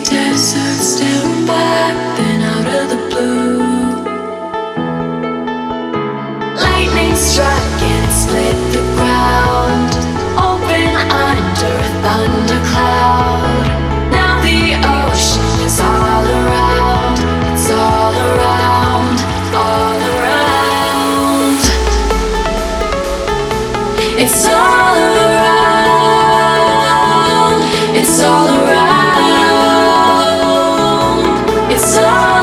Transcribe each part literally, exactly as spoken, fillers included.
desert staring back, then out of the blue, lightning struck and it split the ground, open under a thundercloud. Now the ocean is all around, it's all around, all around. It's all around, it's all around, it's all around.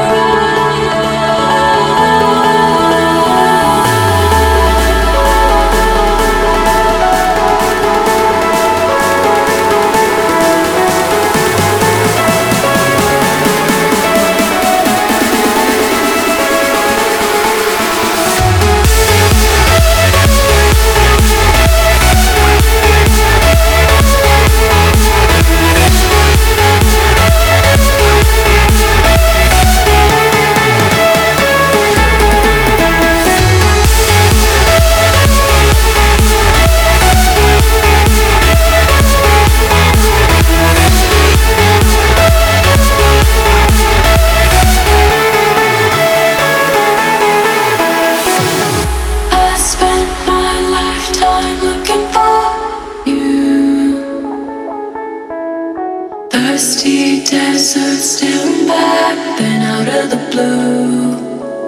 Thirsty desert staring back, then out of the blue,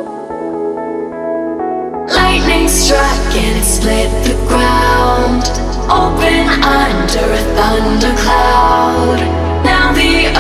lightning struck and it split the ground, open under a thundercloud. Now the